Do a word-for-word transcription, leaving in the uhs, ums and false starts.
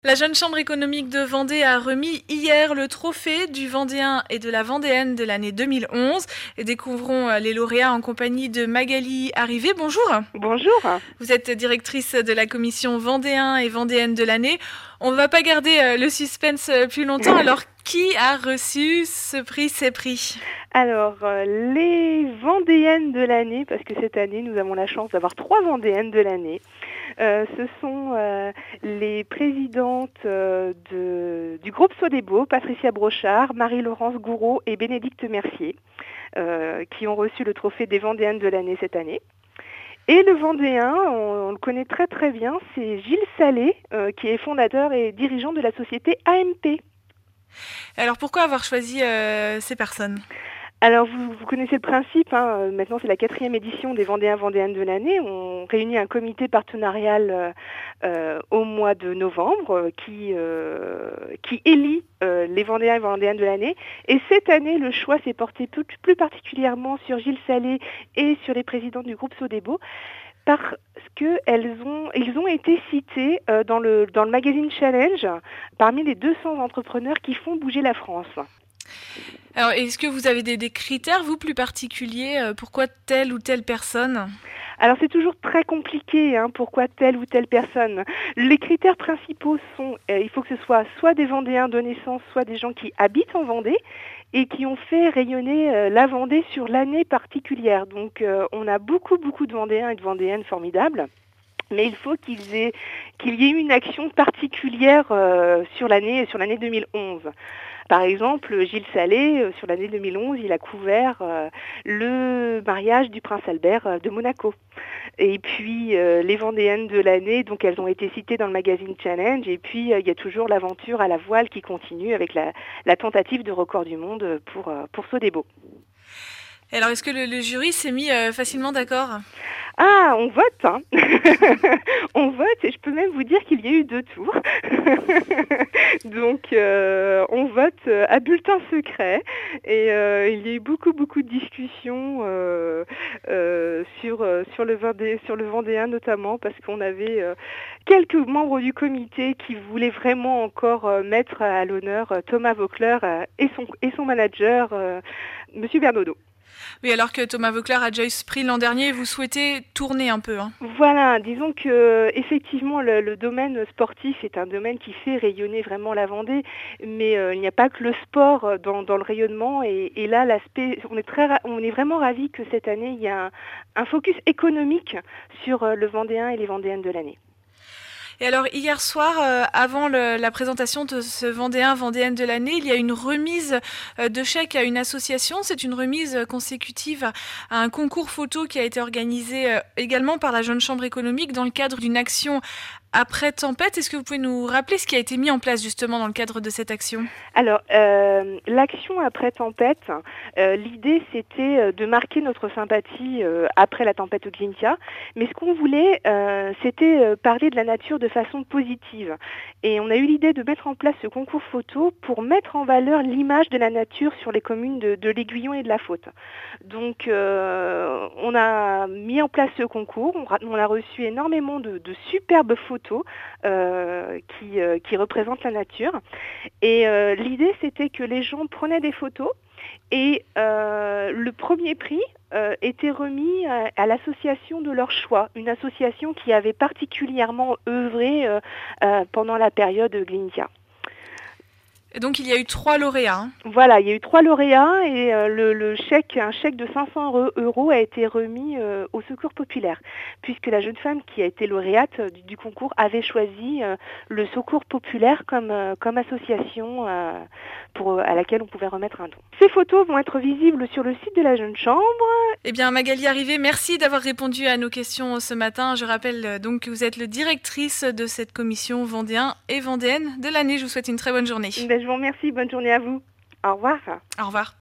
La Jeune Chambre économique de Vendée a remis hier le trophée du Vendéen et de la Vendéenne de l'année deux mille onze. Et découvrons les lauréats en compagnie de Magali Arrivé. Bonjour. Bonjour. Vous êtes directrice de la commission Vendéen et Vendéenne de l'année. On ne va pas garder le suspense plus longtemps. Alors, qui a reçu ce prix, ces prix ? Alors, euh, les Vendéennes de l'année, parce que cette année, nous avons la chance d'avoir trois Vendéennes de l'année. Euh, ce sont euh, les présidentes euh, de, du groupe Sodebo, Patricia Brochard, Marie-Laurence Gouraud et Bénédicte Mercier, euh, qui ont reçu le trophée des Vendéennes de l'année cette année. Et le Vendéen, on, on le connaît très très bien, c'est Gilles Salé, euh, qui est fondateur et dirigeant de la société A M P. Alors pourquoi avoir choisi euh, ces personnes ? Alors, vous, vous connaissez le principe, hein, maintenant c'est la quatrième édition des Vendéens Vendéennes de l'année. On réunit un comité partenarial euh, euh, au mois de novembre euh, qui, euh, qui élit euh, les Vendéens et Vendéennes de l'année. Et cette année, le choix s'est porté plus, plus particulièrement sur Gilles Salé et sur les présidents du groupe Sodebo, parce qu'ils ont, ils ont été cités euh, dans, le, dans le magazine Challenge parmi les deux cents entrepreneurs qui font bouger la France. Alors, est-ce que vous avez des, des critères, vous, plus particuliers ? euh, Pourquoi telle ou telle personne ? Alors, c'est toujours très compliqué, hein, pourquoi telle ou telle personne. Les critères principaux sont, euh, il faut que ce soit soit des Vendéens de naissance, soit des gens qui habitent en Vendée et qui ont fait rayonner euh, la Vendée sur l'année particulière. Donc, euh, on a beaucoup, beaucoup de Vendéens et de Vendéennes formidables. Mais il faut qu'ils aient, qu'il y ait eu une action particulière euh, sur l'année, sur l'année deux mille onze. Par exemple, Gilles Salé, euh, sur l'année deux mille onze, il a couvert euh, le mariage du prince Albert euh, de Monaco. Et puis, euh, les Vendéennes de l'année, donc elles ont été citées dans le magazine Challenge. Et puis, euh, il y a toujours l'aventure à la voile qui continue avec la, la tentative de record du monde pour, euh, pour Sodebo. Alors, est-ce que le, le jury s'est mis euh, facilement d'accord ? Ah, on vote, hein. On vote et je peux même vous dire qu'il y a eu deux tours. Donc, euh, on vote à bulletin secret et euh, il y a eu beaucoup, beaucoup de discussions euh, euh, sur, euh, sur, le Vendé, sur le Vendéen notamment parce qu'on avait euh, quelques membres du comité qui voulaient vraiment encore euh, mettre à l'honneur euh, Thomas Vaucler euh, et, son, et son manager, euh, Monsieur Bernaudot. Oui, alors que Thomas Vaucler a déjà eu ce prix l'an dernier, vous souhaitez tourner un peu, hein. Voilà, disons que effectivement le, le domaine sportif est un domaine qui fait rayonner vraiment la Vendée, mais euh, il n'y a pas que le sport dans, dans le rayonnement et, et là l'aspect, on est très, on est vraiment ravis que cette année il y a un, un focus économique sur le Vendéen et les Vendéennes de l'année. Et alors, hier soir, euh, avant le, la présentation de ce Vendéen, Vendéenne de l'année, il y a une remise euh, de chèques à une association. C'est une remise consécutive à un concours photo qui a été organisé euh, également par la Jeune Chambre économique dans le cadre d'une action après tempête. Est-ce que vous pouvez nous rappeler ce qui a été mis en place justement dans le cadre de cette action ? Alors, euh, l'action après tempête, euh, l'idée c'était de marquer notre sympathie euh, après la tempête Xynthia, mais ce qu'on voulait, euh, c'était parler de la nature de façon positive. Et on a eu l'idée de mettre en place ce concours photo pour mettre en valeur l'image de la nature sur les communes de, de l'Aiguillon et de la Faute. Donc, euh, on a mis en place ce concours, on, on a reçu énormément de, de superbes photos euh, qui, euh, qui représentent la nature. Et euh, l'idée, c'était que les gens prenaient des photos et euh, le premier prix euh, était remis à, à l'association de leur choix, une association qui avait particulièrement œuvré euh, euh, pendant la période Xynthia. Et donc il y a eu trois lauréats. Hein. Voilà, il y a eu trois lauréats et euh, le, le chèque, un chèque de cinq cents euros a été remis euh, au Secours populaire, puisque la jeune femme qui a été lauréate euh, du, du concours avait choisi euh, le Secours populaire comme, euh, comme association euh, pour, à laquelle on pouvait remettre un don. Ces photos vont être visibles sur le site de la Jeune Chambre. Eh bien Magali Arrivé, merci d'avoir répondu à nos questions ce matin. Je rappelle donc que vous êtes le directrice de cette commission Vendéen et Vendéenne de l'année. Je vous souhaite une très bonne journée. Ben, je vous remercie, bonne journée à vous. Au revoir. Au revoir.